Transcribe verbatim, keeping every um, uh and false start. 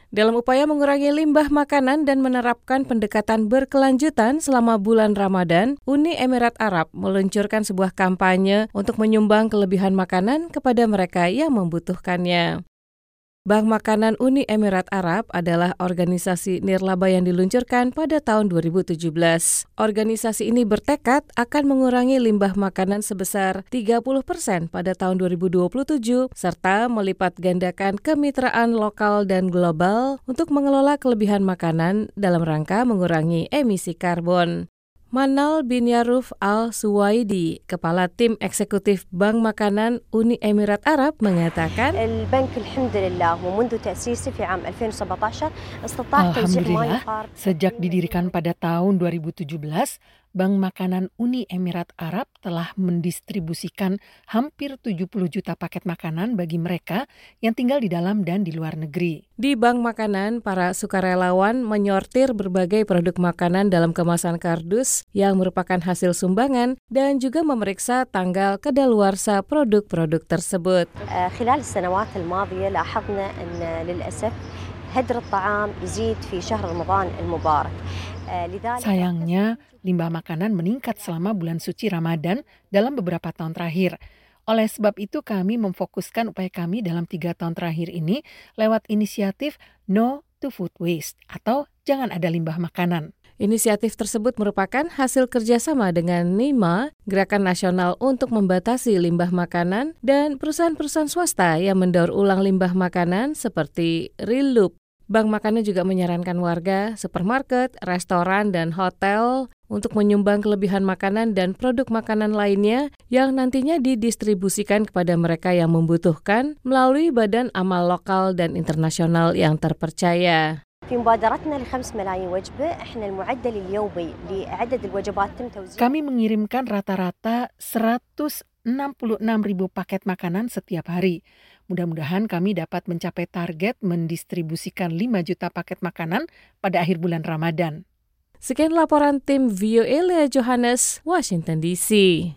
Dalam upaya mengurangi limbah makanan dan menerapkan pendekatan berkelanjutan selama bulan Ramadan, Uni Emirat Arab meluncurkan sebuah kampanye untuk menyumbang kelebihan makanan kepada mereka yang membutuhkannya. Bank Makanan Uni Emirat Arab adalah organisasi nirlaba yang diluncurkan pada tahun dua ribu tujuh belas. Organisasi ini bertekad akan mengurangi limbah makanan sebesar tiga puluh persen pada tahun dua ribu dua puluh tujuh, serta melipat gandakan kemitraan lokal dan global untuk mengelola kelebihan makanan dalam rangka mengurangi emisi karbon. Manal bin Yaruf Al-Suwaidi, Kepala Tim Eksekutif Bank Makanan Uni Emirat Arab mengatakan, Alhamdulillah, sejak didirikan pada tahun dua ribu tujuh belas, Bank Makanan Uni Emirat Arab telah mendistribusikan hampir tujuh puluh juta paket makanan bagi mereka yang tinggal di dalam dan di luar negeri. Di Bank Makanan, para sukarelawan menyortir berbagai produk makanan dalam kemasan kardus yang merupakan hasil sumbangan dan juga memeriksa tanggal kadaluarsa produk-produk tersebut. خلال السنوات الماضية لاحظنا أن للأسف هدر الطعام يزيد في شهر رمضان المبارك. Sayangnya, limbah makanan meningkat selama bulan suci Ramadan dalam beberapa tahun terakhir. Oleh sebab itu kami memfokuskan upaya kami dalam tiga tahun terakhir ini lewat inisiatif No to Food Waste atau Jangan Ada Limbah Makanan. Inisiatif tersebut merupakan hasil kerjasama dengan NIMA, Gerakan Nasional untuk Membatasi Limbah Makanan, dan perusahaan-perusahaan swasta yang mendaur ulang limbah makanan seperti Reloop. Bank Makanan juga menyarankan warga, supermarket, restoran, dan hotel untuk menyumbang kelebihan makanan dan produk makanan lainnya yang nantinya didistribusikan kepada mereka yang membutuhkan melalui badan amal lokal dan internasional yang terpercaya. Kami mengirimkan rata-rata seratus enam puluh enam ribu paket makanan setiap hari. Mudah-mudahan kami dapat mencapai target mendistribusikan lima juta paket makanan pada akhir bulan Ramadan. Sekian laporan tim V O A Lea Johannes, Washington D C.